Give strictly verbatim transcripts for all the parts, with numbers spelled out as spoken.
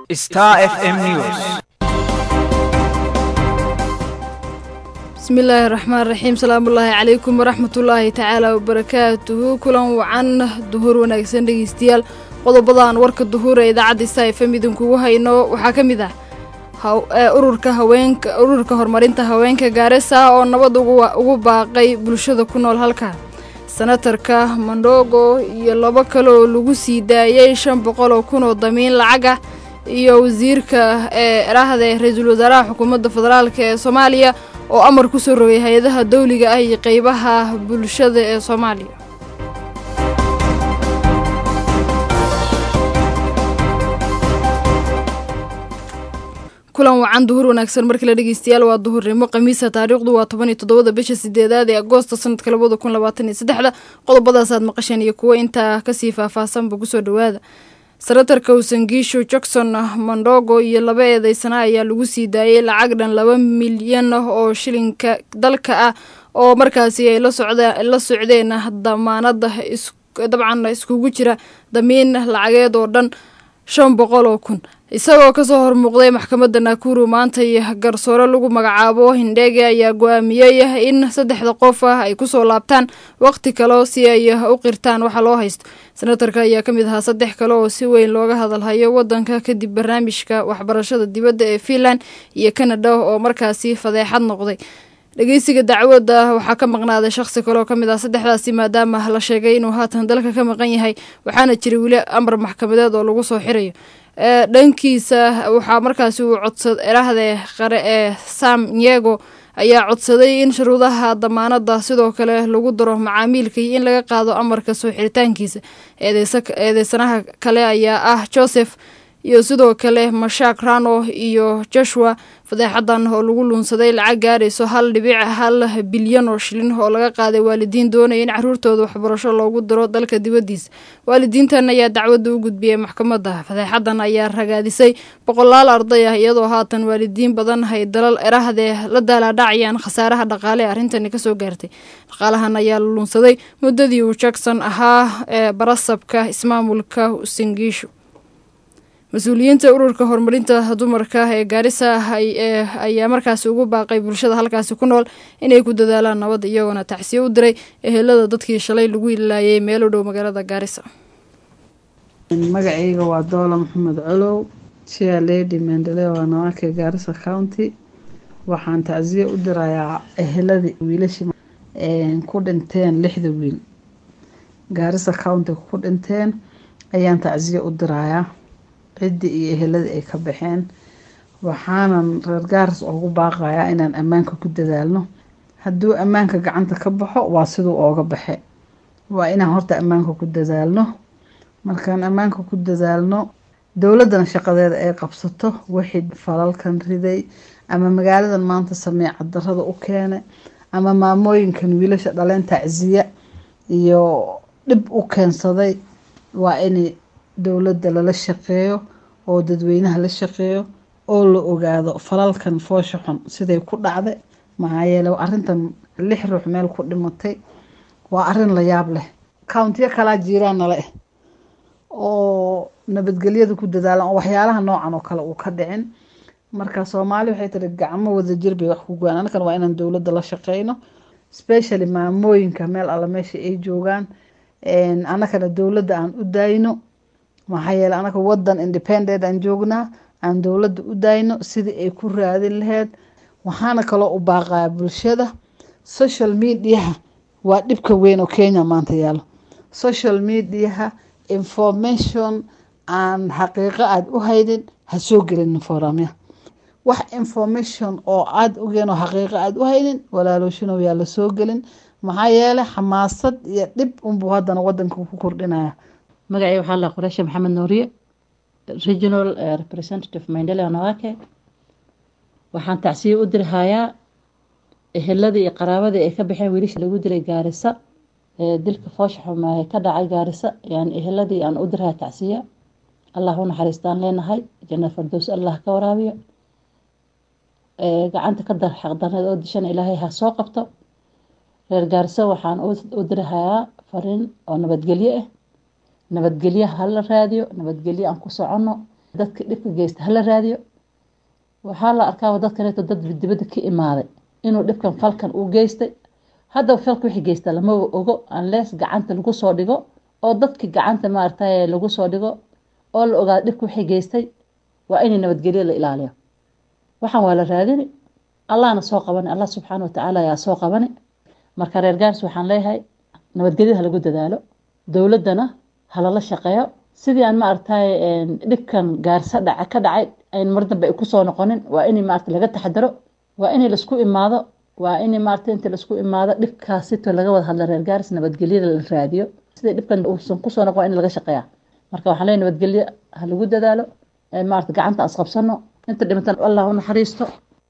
Star F M News. بسم الله الرحمن الرحيم سلام الله عليكم ورحمة الله تعالى وبركاته كلن وعن ظهور وناقصين دغيستيال qodobadaan warka duhur ee idaacada Star F M idinku hayno waxa kamid ah ururka haweenka ururka horumarinta haweenka Gaarisa oo nabad ugu baaqay bulshada ku nool halka senatarka Mandogo iyo laba kale oo lagu sii daayay shan boqol oo kun oo damiin lacag ah iyo wasiirka ee raahday ra'iisul wasaaraha xukuumadda federaalka ee Soomaaliya oo amar ku soo rogay hay'adaha dawliga ah iyo qaybaha bulshada ee Soomaaliya kulan wacan duhur wanaagsan markii la dhageystiyaal waa duhurnimo khamiisa taariikhdu waa toban iyo toddoba bisha sideedaad ee Agoosto sanadka laba kun labaatan iyo saddex qodobadaas aad maqasheen iyo kuwa inta ka sii faahfaahsan buu soo dhawaada senatarka Usangisho Jackson Mandogo iyo laba eedeysana ayaa lagu sii daayay lacag dhan laba milyan oo shilinka dalka ah oo markaasi ay la socdeen la socdeen damaanada dabcan iskugu jira damiin lacageed oo dhan shan boqol oo kun isagoo ka soo hormuuqday maxkamadda Nakuru maanta iyo garsoore lagu magacaabo Hindege ayaa go'aamiyay in saddexda qof ay ku soo laabtaan waqti kale si ay u qirtaan waxa loo haysto senatarka ayaa kamid ahaa saddex kale oo si weyn looga hadalhayo wadanka kadib barnaamijka waxbarashada dibadda ee Finland iyo Canada oo markaasi fadeexad noqday dhageysiga dacwadda waxa ka maqnaaday shakhsi kale oo kamid ah saddexdaasi maadaama la sheegay inuu haatan dalka ka maqan yahay waxaana jiray wili amar maxkamadeed oo lagu soo xirayo ee dhankiisa waxa markaasi uu codsaday eraahday qare ee Sam Nyego ayaa codsaday in shuruudaha damaanada sidoo kale lagu daro macaamilka in laga qaado amarka soo xiritaankiisa eedeysanaha kale ayaa ah Joseph iyo sidoo kale Mashak Rano iyo Joshua fadeexadan oo lagu luunsaday lacag gaarayso hal dhibic hal bilyan oo shilin oo laga qaaday waalidiin doonaya in caruurtooda waxbarasho loogu diro dalka dibadiisa waalidiintan ayaa dacwada u gudbiyay maxkamadda fadeexadan ayaa ragaadisay boqolaal arday ah iyadoo haatan waalidiin badan hay dalal eraahde la daaladhacayaan khasaaraha dhaqaale arrintan ka soo gaartay dhaqaalahan ayaa luunsaday muddadii uu Jackson ahaa ee barasabka ismaamulka Usangisho mas'uuliyiinta ururka horumarinta dumarka ee Gaarisa ayaa markaas ugu baaqay bulshada halkaas ku nool inay ku dadaalaan nabad iyagoo tacsiyo u diray ehelada dadkii shalay lagu ilaayay meel u dhow magaalada Gaarisa magacayga waa Doola Maxamed Colow Chair Lady Maendeleo Wanawake Gaarisa County waxaan tacsiyo u dirayaa ehelada wiilasha ee ku dhinteen lixda wiil Gaarisa County ku dhinteen ayaan tacsiyo u dirayaa ciddi iyo ehelada ay ka baxeen waxaanan reer Gaaris ugu baaqayaa inaan ammaanka ku dadaalno hadduu ammaanka gacanta ka baxo waa sidoo ooga baxe waa inaan horta ammaanka ku dadaalno markaan ammaanka ku dadaalno dawladana shaqadeeda ay qabsato wixii falalkan riday ama magaaladan maanta sameeca darrada u keenay ama maamooyinkan wiilasha dhaleen tacsiya iyo dib u keensaday waa in dawladda la shaqeeyo oo dadweynaha la shaqeeyo oo la ogaado falalkan foosho xun siday ku dhacday maxaa yeelay arrintan lix ruux meel ku dhimatay waa arrin la yaab leh county kala jiraan nala ah oo nabadgelyada ku dadaalan oo waxyaalaha noocan oo kale uu ka dhicin marka Soomaali waxay tiri gacmo wada jir bay wax ku go'aan anaga waa inaan dawladda la shaqeyno especially maamooyinka meel alla meesha ay joogaan een anaga dawladda aan u daayno maxaa yeelay anaga wadan independent aan joognaa aan dawladda u daayno sidii ay ku raadin lahayd waxaana kale u baaqaa bulshada social media waa dhibka weyn oo Kenya maanta yaalo social media information aan xaqiiqo aad u haydin ha soo gelin foramya wax information oo aad u geeno xaqiiqo aad u haydin walaalooshino yaa la soo gelin maxaa yeelay xamaasad iyo dhib un buu hadana wadanka ku kordhinaya magacay waxaa la Quraysh Maxamed Nuuriye regional uh, representative Maendeleo Wanawake waxaan tacsiyo u dirhayaa ehelada iyo qaraabada ay ka baxeen wiilasha lagu dilay Gaarisa ee dilka foosh xumaa ka dhacay Gaarisa yaan eheladii aan u dirhaa tacsiya Allah u naxariistaan leenahay jannada firdaws Allah ka waraabiyo ee gacanta ka dar xaqdarnada oo dishan Ilaahay ha soo qabto reer Gaarisa waxaan u dirhayaa fariin oo nabadgelyo ah nabadgelyo hal raadiyo nabadgelyo aan ku socono dadka dhibka geysta hala raadiyo waxaa la arkaa dadkaneeto dad dibadda ka imaaday inuu dhibkan falkan uu geystay hadda falka wixii geysta lama ogo unless gacanta lagu soo dhigo oo dadka gacanta maartay lagu soo dhigo oo la ogaado dhibka wixii geystay waa in nabadgelyo la ilaaliyo waxaan waa la raadini allahna soo qaban allah subhanahu wa ta'ala yaa soo qaban marka reer Gaaris waxaan leeyahay nabadgelyada lagu dadaalo dawladana hala la shaqeeyo sidii aan maartay dhibkan Gaarisa dhaca ka dhacay in mar dambe ku soo noqonin waa in maartay laga taxadaro waa in la isku imaado waa in maartay inta la isku imaado dhibkaas si laga wada hadlo reer Gaaris nabadgelyada la raadiyo sidii dhibkan uu ku soo noqon in laga shaqeeyo marka waxaan leeyahay nabadgelyo lagu dadaalo maartay gacanta asqabsano inta dhimantan Allah u naxariisto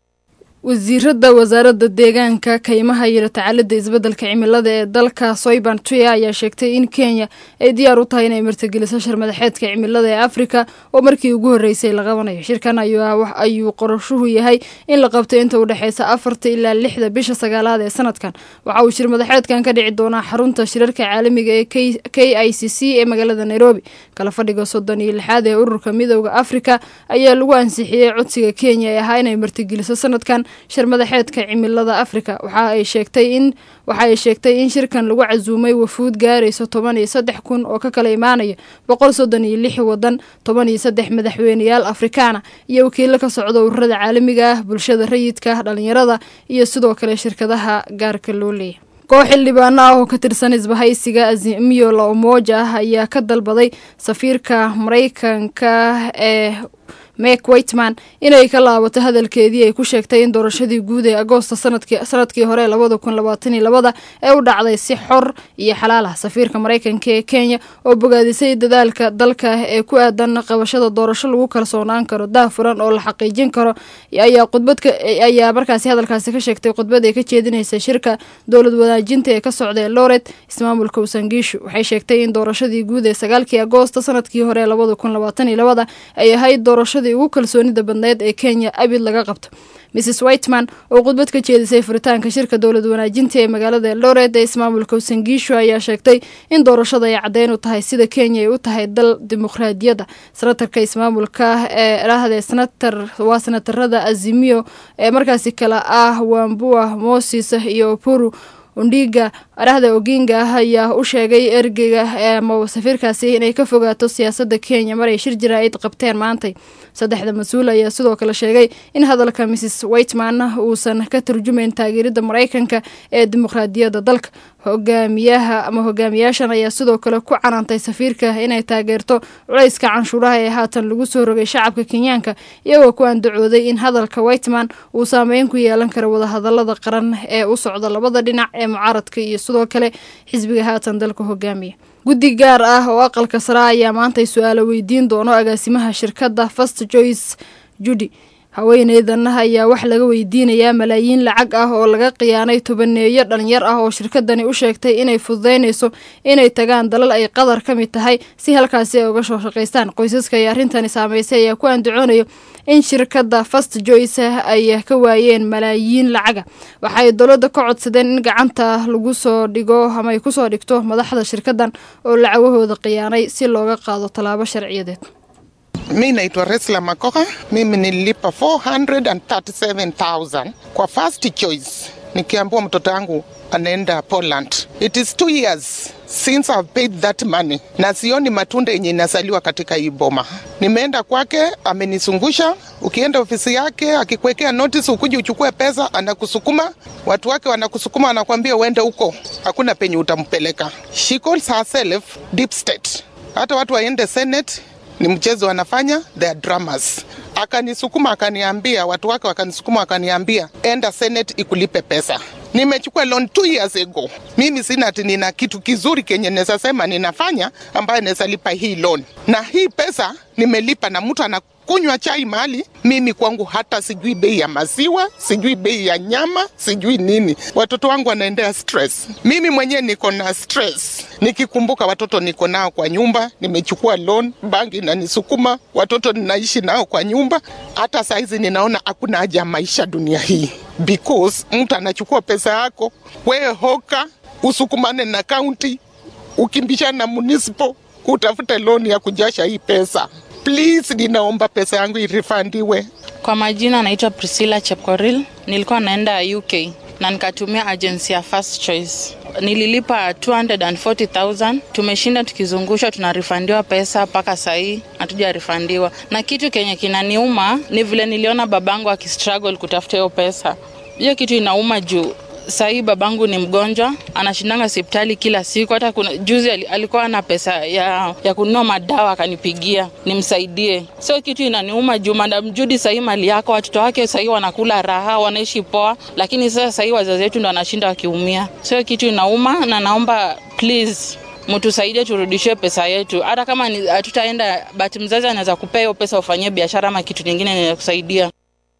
wasiirada wasaaradda deegaanka kaymaha iyo tacaalida isbeddelka cimilada ee dalka Soiban Tuya ayaa sheegtay in Kenya ay diyaar u tahay inay martigeliso shir madaxeedka cimilada ee Afrika oo markii ugu horeysay la qabanayo shirkan ayuu wax ayuu qorshuhu yahay in la qabto inta u dhaxaysa afarta ilaa lixda bisha sagaalaad ee sanadkan waxa uu shir madaxeedkan ka dhici doonaa xarunta shirarka caalamiga ee K I C C ee magaalada Nairobi kala fadhiga soddon iyo lixaad ee ururka midowga Afrika ayaa lagu ansixiyay codsiga Kenya ee ahaa inay martigeliso sanadkan shir madaxeedka cimilada Afrika waxa ay sheegtay in waxa ay sheegtay in shirkan lagu casuumay wafuud gaarayso toban iyo saddex kun oo ka kala imaanaya boqol soddon iyo lix wadan toban iyo saddex madaxweynayaal Afrikaana iyo wakiilo ka socda ururada caalamiga ah bulshada rayidka dhalinyarada iyo sidoo kale shirkadaha gaarka loo leeyahay koox xildhibaan ah oo ka tirsan isbahaysiga Azimio la Umoja ayaa ka dalbaday safiirka Mareykanka ee Meg Whitman inay ka laabato hadalkeedii ay ku sheegtay in doorashadii guud ee Agoosto sanadkii sanadkii hore laba kun labaatan iyo laba ee u dhacday si xor iyo xalaal ah safiirka Mareykanka ee Kenya oo bogaadisay dadaalka dalka ee ku aadan qabashada doorasho lagu kalsoonaan karo daafuran oo la xaqiijin karo ayaa khudbadka ayaa markaasi hadalkaasi ka sheegtay khudbad ay ka jeedinaysa shirka dowlad wadaajinta ee ka socday Loret ismaamulka Usangishu waxay sheegtay in doorashadii guud ee sagaalkii Agoosto sanadkii hore laba kun labaatan iyo laba ay ahayd doorasho ugu kalsoonida badneed ee Kenya abid laga qabto Missus Whitman oo khudbad ka jeedisay furitaanka shirka dowlad wanaajinta ee magaalada Loret ee ismaamulka Usangishu ayaa sheegtay in doorashada ay cadeyn u tahay sida Kenya ay u tahay dal dimuqraadiyada senatarka ismaamulka ee raahday senator waa senatarada Azimio ee markaasi kala ah Wambua Moses iyo Puru Undiga arahda Oginga ayaa u sheegay ergeyga ee safiirkaasi inay ka fogaato siyaasadda Kenya maray shir jiraa'id qabteen maanta saddexda mas'uul ayaa sidoo kale sheegay in hadalka Missus Whitman uusan ka turjumayn taageerada Mareykanka ee dimuqraadiyadda dalka hogaamiyaha ama hogaamiyaashan ayaa sidoo kale ku canaantay safiirka inay taageerto culayska canshuuraha ee haatan lagu soo rogay shacabka Kenyaanka iyagoo ku andacooday in hadalka Whitman uu saameyn ku yeelan karo wada hadallada qaran ee u socda labada dhinac ee mucaaradka iyo sidoo kale xisbiga haatan dalka hogaamiya guddi gaar ah oo aqalka sare ayaa maanta su'aalo weydiin doono agaasimaha shirkadda First Choice Judy haweeneydan ayaa wax laga weydiinayaa malaayiin lacag ah oo laga qiyaanay tobaneeyo dhalinyar ah oo shirkadani u sheegtay inay fududeynayso inay tagaan dalal ay qadar ka mid tahay si halkaasi ay uga soo shaqeystaan qoysaska ay arrintani saameysay ayaa ku andacoonayo in shirkadda First Choice ay ka waayeen malaayiin lacag waxay dawladda ka codsadeen in gacanta lagu soo dhigo ama ay ku soo dhigto madaxda shirkaddan oo lacagahooda qiyaanay si looga qaado talaabo sharciyadeed Mimi naitwa Resla Makoha, mimi nilipa four hundred thirty-seven thousand kwa First Choice nikiambiwa mtoto wangu anaenda Poland. It is two years since I've paid that money na sioni matunda yenye inasaliwa katika hii boma. Nimeenda kwake, amenisungusha. Ukienda ofisi yake akikuwekea notice ukuje uchukue pesa, anakusukuma. Watu wake wanakusukuma, anakuambia uende huko, hakuna penye utampeleka. She calls herself deep state. Hata watu waende Senate ni mchezo wanafanya, they are dramas. Akanisukuma akaniambia, watu wake wakanisukuma akaniambia, enda Senate ikulipe pesa. Nimechukua loan two years ago. Mimi sina ati nina kitu kizuri kenye nesa sema ninafanya ambaye nesa lipa hii loan. Na hii pesa nimelipa na mtu anakunywa chai mahali. Mimi kwangu hata sijui bei ya maziwa, sijui bei ya nyama, sijui nini. Watoto wangu wanaendea stress. Mimi mwenyewe niko na stress. Nikikumbuka watoto niko nao kwa nyumba, nimechukua loan, banki inanisukuma, watoto ninaishi nao kwa nyumba. Hata saizi ninaona hakuna haja maisha dunia hii. Because mtu anachukua pesa yako, wewe hoka, usukumane na county, ukimbishana na municipal, kutafuta loan ya kujasha hii pesa. Please, ninaomba pesa yangu irifandiwe. Kwa majina naitwa Priscilla Chepkoril. Nilikuwa naenda U K na nikatumia agency ya First Choice. Nililipa two hundred forty thousand. Tumeshinda tukizungusha, tunarifandiwa pesa paka sahi hatuja rifandiwa. Na kitu kenye kinaniuma ni vile niliona babangu akistruggle kutafuta hiyo pesa. Hiyo kitu inauma juu sahi babangu ni mgonjwa, anashindanga hospitali kila siku. Hata kuna juzi alikuwa na pesa ya ya kununua madawa akanipigia nimsaidie. Sio kitu inaniuma juu Madam Judy sahi mali yako, watoto wake sahi wanakula raha, wanaishi poa, lakini sasa sahi wazazi wetu ndo wanashinda wakiumia. Sio kitu inauma, na naomba please mtusaidie turudishie pesa yetu. Hata kama hatutaenda but mzazi anaweza kupea hiyo pesa ufanyie biashara ama kitu kingine inakusaidia.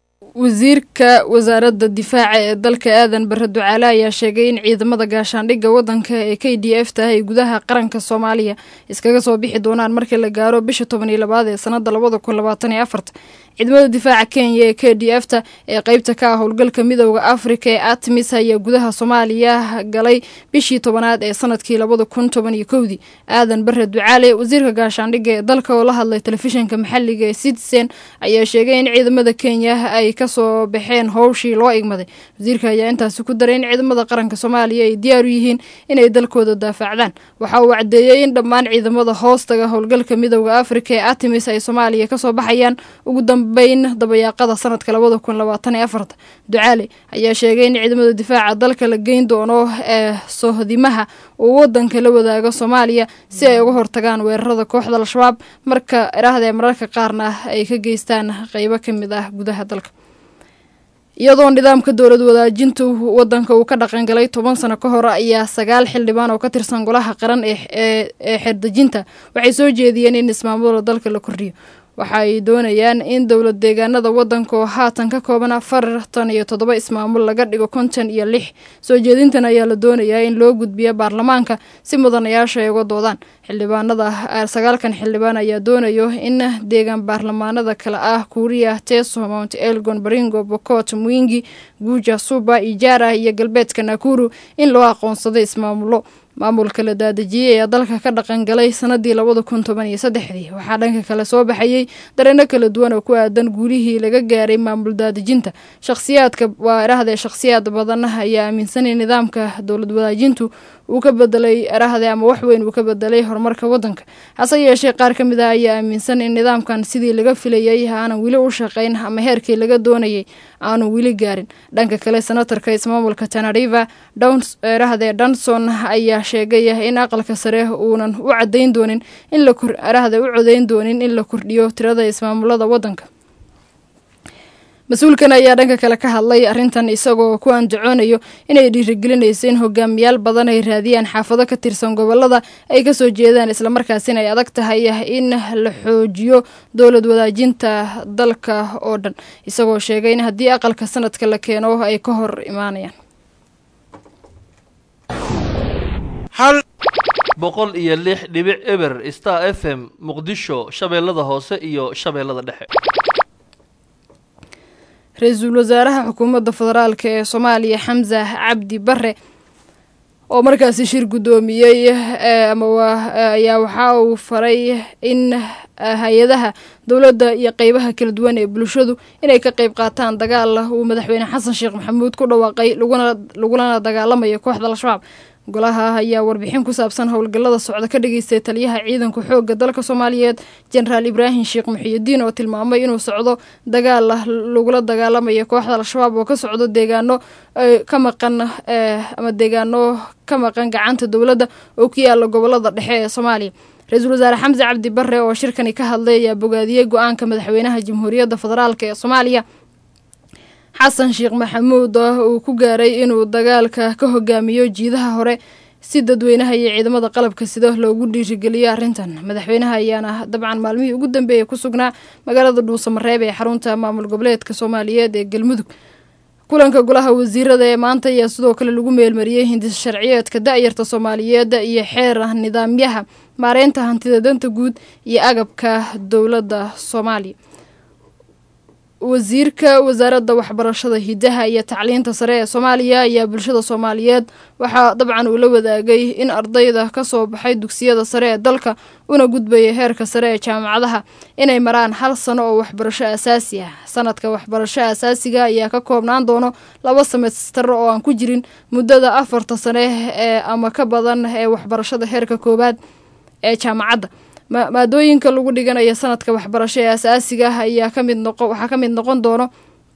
wasiirka wasaaradda difaaca ee dalka aadan bare ducaale ayaa sheegay in ciidamada gaashaandhigga wadanka ee K D F tahay gudaha qaranka Soomaaliya iskaga soo bixi doonaan markii la gaaro bisha toban iyo labaad ee sanada labada kun labaatan iyo afar. ciidamada difaaca Kenya ee K D F ta ee qaybta ka ah howlgalka midowga Afrika ee ATMIS ayaa gudaha Soomaaliya galay bishii tobanaad ee sanadkii labada kun toban iyo kow. aadan bare ducaale wasiirka gaashaandhigga ee dalka oo la hadlay telefishinka maxalliga ee Citizen ayaa sheegay in ciidamada Kenya ay ka soo baxeen howshii loo igmaday. wasiirka ayaa intaas ku daray in ciidamada qaranka Soomaaliya ay diyaar u yihiin inay dalkooda daafacdaan. waxa uu cadeeyay in dhammaan ciidamada hoostaga howlgalka midowga Afrika ee ATMIS ay Soomaaliya ka soo baxayaan ugu bayn dabayaaqada sanadka labada kun labaatan iyo afar. ducaale ayaa sheegay in ciidamada difaaca dalka la geyn doono ee sohdimaha oo wadanka la wadaaga Soomaaliya si ay uga hortagaan weerarada kooxda Al-Shabaab marka iraahday mararka qaarna ay ka geystaan qaybo kamid ah gudaha dalka. iyadoo nidaamka dawlad wadaajinta wadanka uu ka dhaqan galay toban sano ka hor ayaa sagaal xildhibaan oo ka tirsan golaha qaran ee ee xeerdejinta waxay soo jeediyeen in ismaamulada dalka la kordhiyo. waxay doonayaan in dawlad deegaanada wadanka oo haatan ka kooban afartan iyo toddoba ismaamul laga dhigo konton iyo lix. soo jeedintan ayaa la doonayaa in loo gudbiyo baarlamaanka si mudanayaasha ay uga doodaan. xildhibaanada sagaalkan xildhibaan ayaa doonayo in deegaan baarlamaanada kala ah Kuria, Teso, Mount Elgon, Baringo, Pokot, Mwingi, Guja, Suba, Ijara iyo galbeedka Nakuru in loo aqoonsado ismaamulo. maamulka la daadajiyay ee dalka ka dhaqan galay sanadii labada kun toban iyo saddex. waxaa dhanka kale soo baxayay dareeno kala duwan oo ku aadan guulihii laga gaaray maamul daadajinta. shakhsiyaadka waa iraahday shakhsiyaad badan ayaa aaminsan in nidaamka dawlad wadaajintu uu ka bedelay iraahday ama wax weyn uu ka bedelay horumarka wadanka. hase yeeshee qaar ka mid ah ayaa aaminsan in nidaamkan sidii laga filayay aanan wili u shaqayn ama heerkii laga doonayay aanu wili gaarin. dhanka kale senatarka ismaamulka Tana River Downs iraahday Danson ayaa sheegay in aqalka sare uunan u cadeyn doonin in la kor iraahday u codeyn doonin in la kordhiyo tirada ismaamulada wadanka. mas-uulkan ayaa dhanka kale ka hadlay arrintan isagoo ku andacoonayo inay dhiirigelinayso in hogaamiyaal badan ay raadiyaan xaafado ka tirsan gobolada ay ka soo jeedaan islamarkaasina ay adag tahay in la xoojiyo dowlad wadaajinta dalka oo dhan, isagoo sheegay in haddii aqalka sanadka la keeno ay ka hor imaanayaan. hal boqol iyo lix dhibic eber Star F M Muqdisho, Shabeellada Hoose iyo Shabeellada Dhexe. ra-iisul wasaaraha xukuumadda federaalka ee Soomaaliya Xamza Cabdi Barre oo markaasi shir gudoomiyay ama ayaa waxa uu faray in hay'adaha dawladda iyo qaybaha kala duwan ee bulshadu inay ka qayb qaataan dagaal uu madaxweyne Xasan Sheekh Maxamuud ku dhawaaqay laguna laguna dagaalamayo kooxda Al-Shabaab. golaha ayaa warbixin ku saabsan howlgallada socda ka dhageystay taliyaha ciidanka xoogga dalka Soomaaliyeed General Ibrahim Sheekh Muxyidiin oo tilmaamay inuu socdo dagaal lagula dagaalamayo kooxda Al-Shabaab oo ka socdo deegaano ka maqan ama deegaano ka maqan gacanta dawladda oo ku yaala gobolada dhexe ee Soomaaliya. ra-iisul wasaare Xamza Cabdi Barre oo shirkani ka hadlay ayaa bogaadiyay go'aanka madaxweynaha Jamhuuriyadda Federaalka ee Soomaaliya Xasan Sheekh Maxamuud oo ku gaaray inuu dagaalka ka hogaamiyo jiidaha hore si dadweynaha iyo ciidamada qalabka sida loogu dhiirigeliyo arrintan. madaxweynaha ayaana dabcan maalmihii ugu dambeeyay ku sugnaa magaalada Dhuusamareeb ee xarunta maamul goboleedka Soomaaliyeed ee Galmudug. kulanka golaha wasiirada ee maanta ayaa sidoo kale lagu meelmariyay hindis sharciyeedka da'yarta Soomaaliyeed iyo xeer nidaamyaha maareynta hantida danta guud iyo agabka dawladda Soomaaliya. wasiirka wasaaradda waxbarashada hidaha iyo tacliinta sare ee Soomaaliya ayaa bulshada Soomaaliyeed waxaa dabcan uu la wadaagay in ardayda ka soo baxay dugsiyada sare ee dalka una gudbaya heerka sare ee jaamacadaha inay maraan hal sano oo waxbarasho asaasi ah. Sanadka waxbarasho asaasiga ayaa ka koobnaan doono laba semester oo aan ku jirin muddada afarta sano ee ama ka badan ee waxbarashada heerka koobaad ee jaamacadda. maadooyinka lagu dhiganayo sanadka waxbarasho ee asaasiga ah ayaa ka mid noqon waxa ka mid noqon doono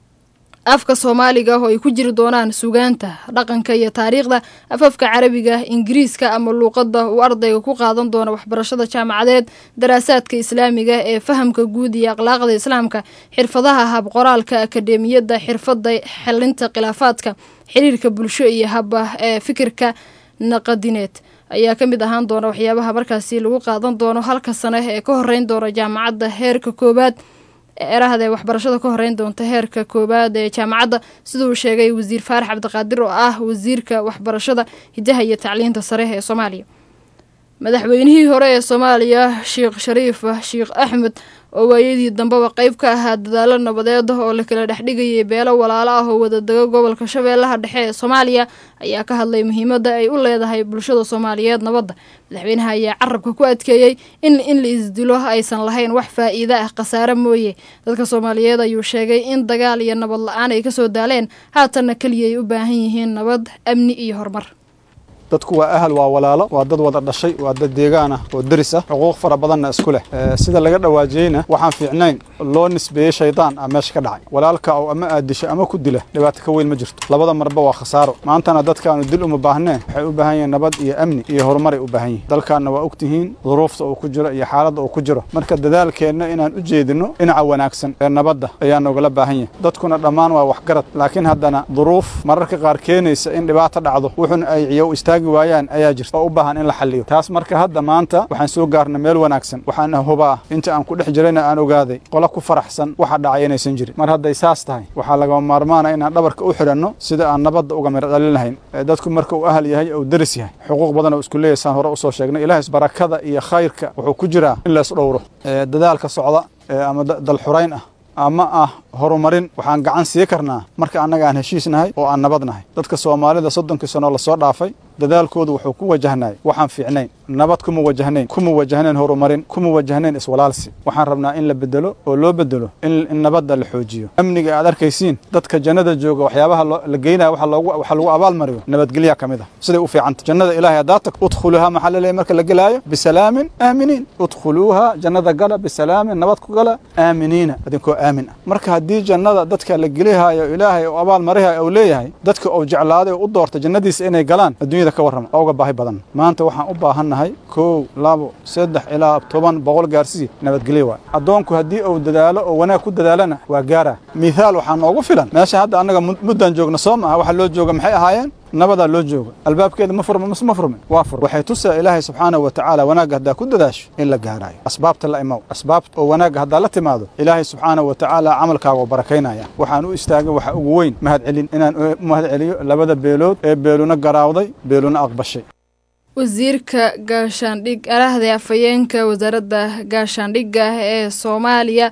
afka Soomaaliga oo ay ku jiri doonaan suugaanta, dhaqanka iyo taariikhda, afafka Carabiga, Ingiriiska ama luqadda uu ardayga ku qaadan doono waxbarashada jaamacadeed, daraasaadka Islaamiga ee fahamka guud iyo akhlaaqda Islaamka, xirfadaha hab qoraalka, akademiyada, xirfadda xalinta khilaafaadka, xiriirka bulsho iyo hab ee fikirka naqadineed ayaa ka mid ahaan doona waxyaabaha markaasi lagu qaadan doono halka sano ee ka horeyn doona jaamacadda heerka koobaad erahada waxbarashada ka horeyn doonta heerka koobaad ee jaamacadda sida uu sheegay wasiir Faarax Cabdiqaadir oo ah wasiirka waxbarashada hidaha iyo tacliinta sare ee Soomaaliya. madaxweynihii hore ee Soomaaliya Sheekh Shariif Sheekh Axmed oo waayadii dambaba qayb ka ahaa dadaalo nabadeed oo la kala dhaxdhigayay beelo walaalo ah oo wada daga gobolka Shabeellaha Dhexe ee Soomaaliya ayaa ka hadlay muhiimadda ay u leedahay bulshada Soomaaliyeed nabadda. madaxweynaha ayaa carabka ku adkeeyay in in la isdilo aysan lahayn wax faa'iido ah khasaare mooye. dadka Soomaaliyeed ayuu sheegay in dagaal iyo nabad la'aan ay ka soo daaleen haatanna kaliya ay u baahan yihiin nabad, amni iyo horumar. dadku waa ahal waa walaalo waa dad wada dhashay waa dad deegaan ah oo daris ah xuquuq fara badan isku leh sida laga dhawaajiyayna waxaan fiicnayn loo nisbeeyay shaydaan ama meesha ka dhacay walaalka oo ama aadisha ama ku dila dhibaato ka weyn ma jirto labada marba waa khasaaro maantana dadkaanu dil uma baahneen waxay u baahan yihiin nabad iyo amni iyo horumar ay u baahan yihiin dalkaana waa ogtihiin duruufta uu ku jiro iyo xaaladda uu ku jiro marka dadaalkeena inaan u jeedino dhinaca wanaagsan ee nabadda ayaa nogala baahan yahay dadkuna dhammaan waa wax garad laakiin haddana duruuf mararka qaar keenaysa in dhibaato dhacdo wuxuuna ay ciyo istaag waayaan ayaa jirta oo u baahan in la xalliyo taas marka hadda maanta waxaan soo gaarnay meel wanaagsan waxaan hubaa inta aan ku dhex jirayna aan ogaaday qola ku faraxsan waxa dhacay inaysan jirin mar hadday saas tahay waxaa laga maarmaana inaan dhabarka u xidhanno sida aan nabadda uga mir dhalin lahayn dadku marka uu ahal yahay oo daris yahay xuquuq badan oo isku leeyahay hore u soo sheegnay ilaahay barakada iyo khayrka wuxuu ku jiraa in la is dhowro dadaalka socda ama dal xurayn ah ama ah horumarin waxaan gacan sii karnaa marka annaga aan heshiisnahay oo aan nabadnahay dadka Soomaalida soddonkii sano la soo dhaafay dadaalkoodu wuxuu ku wajahnay waxaan fiicnayn nabad kuma wajahnayn kuma wajahnayn horumarin kuma wajahnayn iswalaalsi waxaan rabnaa in la bedelo oo loo bedelo in nabadda la xoojiyo amniga aad arkaysiin dadka jannada jooga waxyaabaha la geynaa waxa loogu waxa lagu abaal mariyo nabadgelyo kamid ah sida u fiicanta jannada ilaahay hadaatak udkhuluha maxallalay marka la galaayo bisalaamin aaminiin udkhuluha jannada gala bisalaamin nabad ku gala aaminiina adinkoo aamin marka hadii jannada dadka la gelihayo ilaahay oo abaal marihay oo leeyahay dadka oo jeclaaday oo u doortay jannadiisa inay galaan adduunyada ka warrama ooga baahi badan maanta waxaan u baahannahay kow labo saddex ilaa toban boqol gaarsi nabadgelyo waa adoonku hadii uu dadaalo oo wanaag ku dadaalana waa gaara miisaal waxaan noogu filan meesha hadda anaga muddan joogna Soomaa waxa loo jooga maxay ahaayeen nabada loo jooga albaabkeeda ma furmo ma furmo waa fur waxay tusaa ilaahay subxaanahu wa ta'ala wanaag hadaa ku dadaasho in la gaarayo asbaabta la imaw asbaab oo wanaag hadaa la timaado ilaahay subxaanahu wa ta'ala amalkaaga barakeynaya waxaan u istaagay waxa ugu weyn mahad celin inaan mahad celiyo labada beelood ee beeluna garaawday beeluna aqbashay wasiirka gaashaandhig arahda afayeenka wasaaradda gaashaandhigga ee Soomaaliya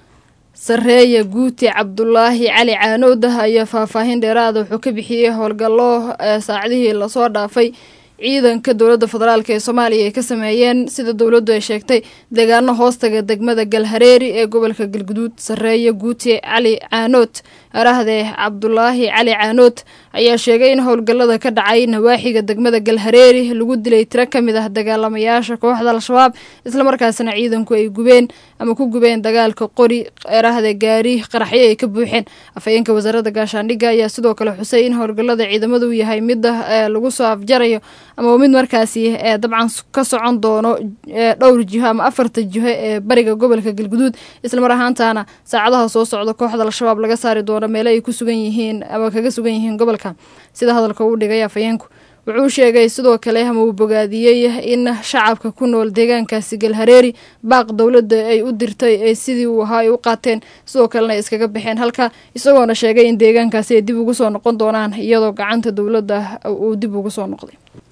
sareeya guuti Cabdullaahi Cali Caanood ayaa faahfaahin dheeraad ah wuxuu ka bixiyay howlgallo saacadihii la soo dhaafay ciidanka dowladda federaalka ee Soomaaliya ay ka sameeyeen sida dowladdu ay sheegtay deegaano hoostaga degmada Galhareeri ee gobolka Galguduud. sareeya guuti Cali Caanood arahde Cabdullaahi Cali Caanood ayaa sheegay in howlgallada ka dhacay nawaaxiga degmada Galhareeri lagu dilay tiro kamid ah dagaalamayaasha kooxda Al-Shabaab isla markaasna ciidanku ay gubeen ama ku gubeen dagaalka qori arahde gaari qaraxyo ay ka buuxeen. afayeenka wasaaradda gaashaandhigga ayaa sidoo kale xusay in howlgallada ciidamadu yahay mid lagu soo afjarayo ama mid markaasi ee dabcan ka socon doono dhowr jiho ama afarta jiho ee bariga gobolka Galguduud isla mar ahaantaana saacadaha soo socda kooxda Al-Shabaab laga saari doono meel ay ku sugan yihiin ama kaga sugan yihiin gobolka sida hadalka uu dhigay afayeenku. wuxuu sheegay sidoo kale ama uu bogaadiyay in shacabka ku nool deegaankaasi Galhareeri baaq dawladda ay u dirtay ee sidii uu ahaa ay u qaateen sidoo kalena iskaga bixeen halka isagoona sheegay in deegaankaasi ay dib ugu soo noqon doonaan iyadoo gacanta dawladda uu dib ugu soo noqday.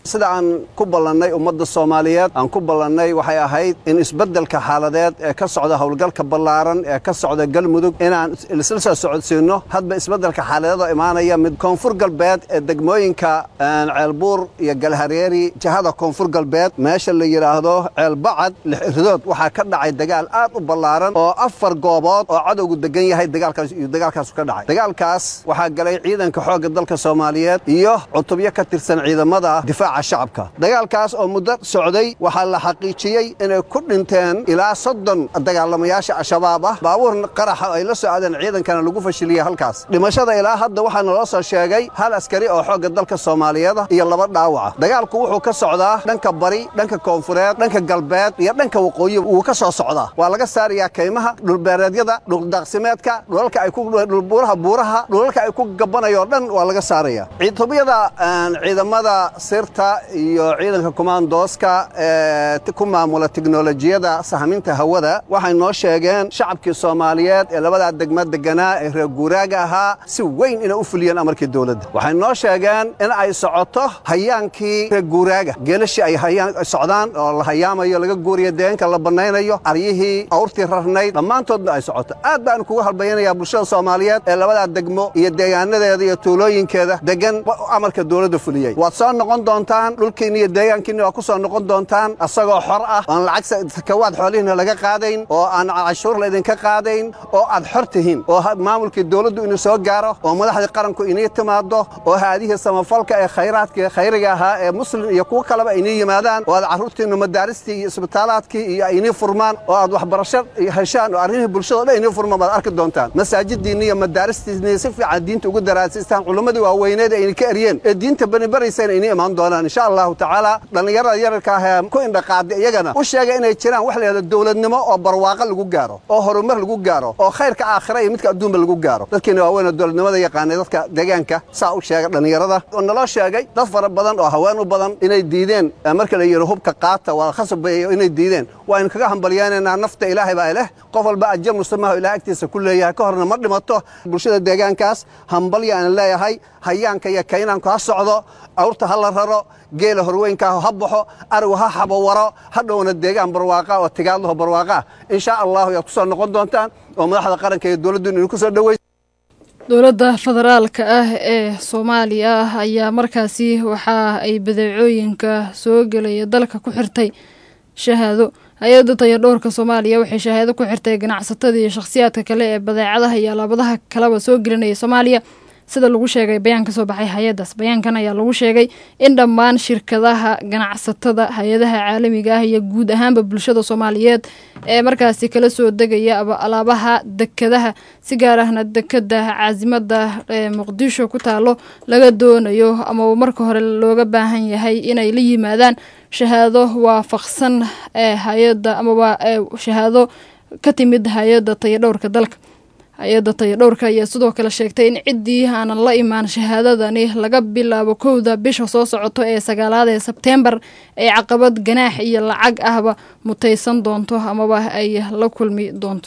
sida aan ku ballanay ummadda Soomaaliyeed aan ku ballanay waxay ahayd in isbeddelka xaaladeed ee ka socda howlgalka ballaaran ee ka socda galmudug inaan isla soo socodsiino hadba isbeddelka xaaladeed oo imaanaya mid koonfur galbeed ee degmooyinka ceelbuur iyo galhareeri jihada koonfur galbeed meesha la yiraahdo ceelbacad lixridood waxaa ka dhacay dagaal aad u ballaaran oo afar goobood oo cadowgu degan yahay dagaalkaas iyo dagaalkaas ka dhacay dagaalkaas waxaa galay ciidanka xoogga dalka Soomaaliyeed iyo cutubyo ka tirsan ciidamada difaaca shacabka dagaalkaas oo muddo socday waxaa la xaqiijiyay inay ku dhinteen ilaa soddon dagaalamayaasha Al-Shabaab ah baabuur qarax ay la socdeen ciidankana lagu fashiliyay halkaas dhimashada ilaa hadda waxaa naloo soo sheegay hal askari oo xoogga dalka Soomaaliyeed iyo laba dhaawac dagaalku wuxuu ka socdaa dhanka bari dhanka koonfureed dhanka galbeed iyo dhanka waqooyi uu ka soo socdaa waa laga saarayaa kaymaha dhulbeereedyada dhuldaaqsimeedka dhulalka ay ku dhulbuuraha buuraha dhulalka ay ku gabanayo dhan waa laga saarayaa ciidamada ciidamada sirta iyo ciidanka commandoska ee ku maamula tiknoolajiyada sahaminta hawada waxay noo sheegeen shacabkii Soomaaliyeed ee labada degmad deganaa ee reer guuraaga ahaa si weyn inay u fuliyeen amarkii dawladda waxay noo sheegeen in ay socoto hayaankii reer guuraaga geelashi ay hayaan socdaan oo la hayaamayo laga guuriyo deegaanka la banaynayo aryihii awrtii rarnayd dhammaantoodna ay socoto aad baan kugu halbaynayaa bulshada Soomaaliyeed ee labada degmo iyo deegaanadeeda iyo tuulooyinkeeda degan amarka dawladda fuliyay waad soo noqon doontaan dhulkiina iyo deegaankiina waa ku soo noqon doontaan asagoo xor ah aan lacag sakawaad xoolihiina laga qaadayn oo aan cashuur la idinka qaadayn oo aad xor tihiin oo maamulkii dawladdu inuu soo gaaro oo madaxda qaranku inay timaado oo haadihi samafalka ee khayraadka khayriga ahaa ee muslim iyo kuwa kale ay inay yimaadaan oo aad caruurtiina madaaristii iyo isbitaalaadkii iyo inay furmaan oo aad waxbarasho heshaan oo arrinta bulshada inay furmaan baad arki doontaan masaajidiina iyo madaaristiina si fiican diinta ugu daraasistaan culimadii waaweyneed ay ka eriyeen ee diinta bani baraysan inay imaan doonaan insha Allah ta'ala dhalinyarada yararka ah ku indhaqaad iyagana u sheegay inay jiraan wax leeyahay dawladnimo oo barwaaqo lagu gaaro oo horumar lagu gaaro oo khayrka aakhira iyo midka adduunka lagu gaaro dadkina waa weyn dawladnimada yaqaanay dadka deegaanka saa u sheegay dhalinyarada oo naloo sheegay dad fara badan oo haween u badan inay diideen marka la yiraahdo hubka qaata waa khasabay inay diideen waa in kaga hambalyaanayna nafta Ilaahay baa ilaahay qof walba ajir muslimaha Ilaahay agtiisa ku leeyahay ka horna ma dhimato bulshada deegaankaas hambalyaan leeyahay hayaanka iyo kaynaanka ha socdo awrta hal raro geela horweynka ha baxo arwa ha xabawaro hadhowna deegaan barwaaqa oo tigaadlo barwaaqa insha Allah ya ku soo noqon doontaan oo madaxda qaranka iyo dawladdu inuu ku soo dhaweey dowladda federaalka ah ee Soomaaliya ayaa markaasi waxa ay badeecooyinka soo galaya dalka ku xirtay shahaado hay'adda tayadhoorka Soomaaliya waxay shahaado ku xirtay ganacsatada iyo shakhsiyaadka kale ee badeecadaha iyo alaabadaha kalaba soo gelinaya Soomaaliya sida lagu sheegay bayaan ka soo baxay hay'adaas bayaankan ayaa lagu sheegay in dhammaan shirkadaha ganacsatada hay'adaha caalamiga ah iyo guud ahaanba bulshada Soomaaliyeed ee markaasi kala soo degaya alaabaha dekadaha si gaar ahna dekada caasimada ee Muqdisho ku taalo laga doonayo ama marka hore looga baahan yahay inay la yimaadaan shahaado waafaqsan ee hay'adda ama shahaado ka timid hay'adda tayadhoorka dalka hay'adda tayadhoorka ayaa sidoo kale sheegtay in ciddii aanan la imaan shahaadadani laga bilaabo kowda bisha soo socoto ee sagaalaad ee Sebtembar ay caqabad ganaax iyo lacag ahba mutaysan doonto amaba ay la kulmi doonto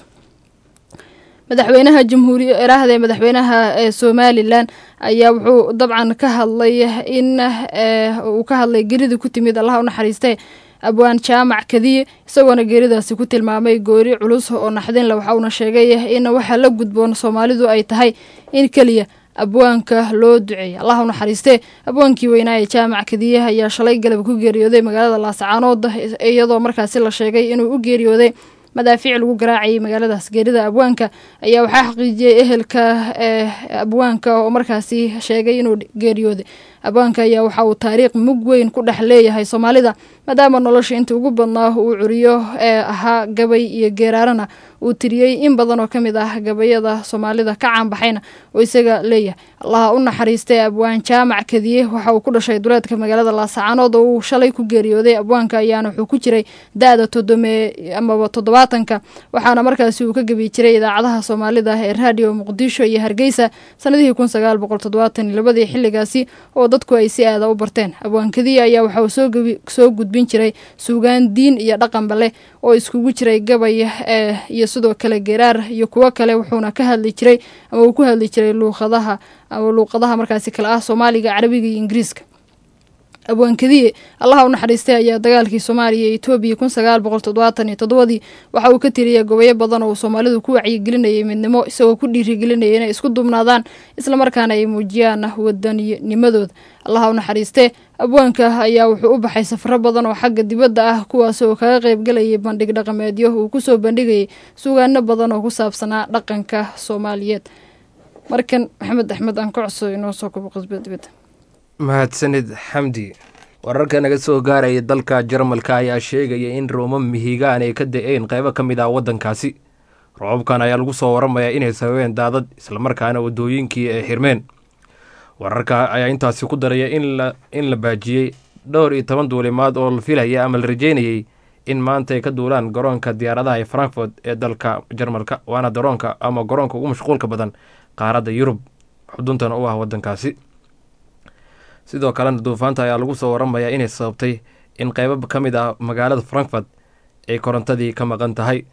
madaxweynaha jamhuuriyadda Iiraahda ee madaxweynaha ee Somaliland ayaa wuxuu dabcan ka hadlay in uu ka hadlay geerida ku timid Allah u naxariistay abwaan jaamac kadiye isagoo geeridaasi ku tilmaamay goori culus oo naxdin la waxa uu sheegay in waxa la gudboon Soomaalidu ay tahay in kaliya abwaanka loo duceeyo Allah u naxariistay abwaankii weynaa ee jaamac kadiye ayaa shalay galab ku geeriyooday magaalada Laascaanood iyadoo markaasi la sheegay inuu u geeriyooday madaafiic lagu garaacay magaaladaas geerida abwaanka ayaa waxa xaqiijiyay ehelka ee abwaanka oo markaasi sheegay inuu geeriyooday abwaanka ayaa waxa uu taariikh mug weyn ku dhex leeyahay Soomaalida maadaama nolosha inta ugu badnaa uu curiyo ee ahaa gabay iyo geeraarana uu tiriyay in badan oo kamid ah gabayada Soomaalida ka caan baxayna oo isaga leeyahay Allah u naxariistay abwaan jaamac kadiye waxa uu ku dhashay duleedka magaalada Laascaanood oo uu shalay ku geeriyooday abwaanka ayaana wuxuu ku jiray daada todome ama toddobaatanka waxaana markaasi uu ka gabi jiray idaacadaha Soomaalida ee radio Muqdisho iyo Hargeysa sanadihii kun sagaal boqol toddobaatan iyo laba xilligaasi oo dadku ay si aad u barteen abwaankadii ayaa waxa uu soo gabi soo gudbin jiray suugaan diin iyo dhaqan bale oo iskugu jiray gabay ee iyo sidoo kale geeraar iyo kuwa kale wuxuuna ka hadli jiray ama uu ku hadli jiray luuqadaha ama luuqadaha markaasi kala ah Soomaaliga Carabiga iyo Ingiriiska abwaankadiye allaha u naxariistay ayaa dagaalkii soomaaliya iyo etoobiya kun sagaal boqol toddobaatan iyo toddobadii waxa uu ka tiriyay gobolyo badan oo soomaalidu ku wacyigelinayay midnimo isagoo ku dhiirigelinaya inay isku duubnaadaan islamarkaana ay muujiyaan wadanimadooda allaha u naxariistee abwaanka ayaa wuxuu u baxay safaro badan oo xagga dibadda ah kuwaas oo kaga qaybgalayay bandhig dhaqameedyo uu kusoo bandhigayay sugaano badan oo ku saabsanaa dhaqanka soomaaliyeed markan maxamed axmed aan ka codso inoo soo kobo qasba dibadda mahadsanid xamdi wararka naga soo gaaraya dalka jarmalka ayaa sheegaya in rooma mihigaan ay ka da-een qaybo ka mid ah waddankaasi roobabkan ayaa lagu soo waramayaa inay sababeen daadad islamarkaana wadooyinkii ay xirmeen wararka ayaa intaasi ku daraya in la baajiyey dhowr iyo toban duulimaad oo la filaya ama la rajeynayay in maanta ay ka duulaan garoonka diyaaradaha ee frankfort ee dalka jarmalka waana daroonka ama garoonka ugu mashquulka badan qaaradda yurub xuduntana u ah waddankaasi sidoo kalena duufaanta ayaa lagu soo waramayaa inay sababtay in qaybo ka mid ah magaalada frankfort ay korontadii ka maqan tahay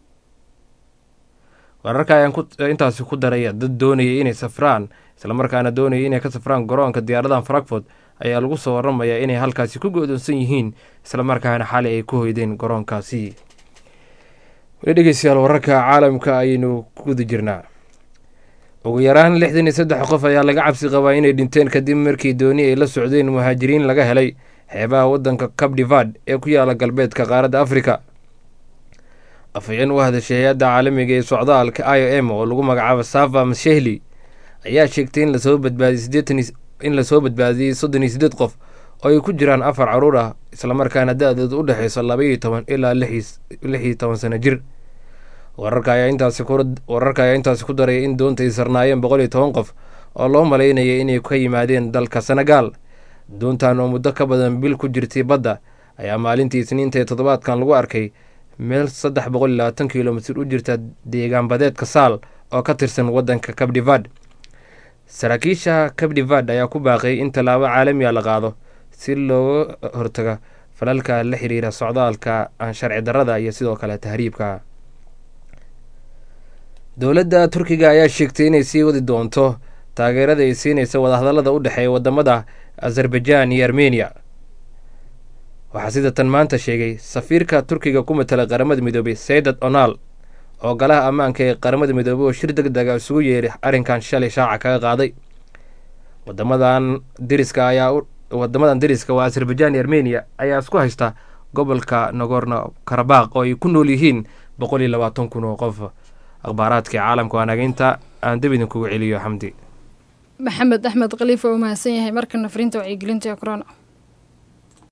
wararka ayaan intaasi ku daraya dad doonayay inay safraan islamarkaana doonayay inay ka safraan garoonka diyaaradaha frankfort ayaa lagu soo waramayaa inay halkaasi ku go-doonsan yihiin islamarkaana xali ay ku hoydeen garoonkaasi weli dhegeystayaal wararka caalamka ayaynu ku guda jirnaa ugu yaraan lixdan iyo saddex qof ayaa laga cabsi qabaa inay dhinteen kadib markii dooni ay la socdeen muhaajiriin laga helay xeebaha waddanka cabdivad ee ku yaala galbeedka qaaradda afrika afhayeen u hadashay hay-adda caalamiga ee socdaalka i o m oo lagu magacaabo safa mashehli ayaa sheegtay in lasoo badbaadiyey sideetan in lasoo badbaadiyey soddon iyo siddeed qof oo ay ku jiraan afar caruur ah islamarkaana da-deed u dhexeyso laba iyo toban ilaa lix iyo toban sano jir wararka ayaa intaasi wararka ayaa intaasi ku daraya in doonta ay sarnaayeen boqol iyo toban qof oo loo malaynayay inay ka yimaadeen dalka senegaal doontan oo muddo ka badan bil ku jirtay badda ayaa maalintii isniinta ee toddobaadkan lagu arkay meel saddex boqol iyo labaatan kilomitir u jirta deegaan badeedka saal oo ka tirsan waddanka cabdivad saraakiisha cabdivad ayaa ku baaqay in tallaabo caalamiya la qaado si looga hortaga falalka la xiriira socdaalka aan sharci darrada iyo sidoo kale tahriibka dowladda turkiga ayaa sheegtay inay sii wadi doonto taageerada ay siinaysa wadahadallada u dhexeeya wadamada azerbaijan iyo armeniya waxaa sida tan maanta sheegay safiirka turkiga ku matala qaramada midoobay saydad onal oo golaha ammaanka ee qaramada midoobey oo shir deg dega isugu yeeray arrinkan shalay shaaca kaga qaaday wadamadan deriska ayaa wadamadan deriska waa azerbaijan iyo armeniya ayaa isku haysta gobolka nagorno karabaq oo ay ku nool yihiin boqol iyo labaatan kun oo qof akhbaaraadkai caalamka waanageynta aan dib idinkugu celiyo xamdi maxamed axmed khaliif oo mahadsan yahay markana fariinta wacyigelinta ee corona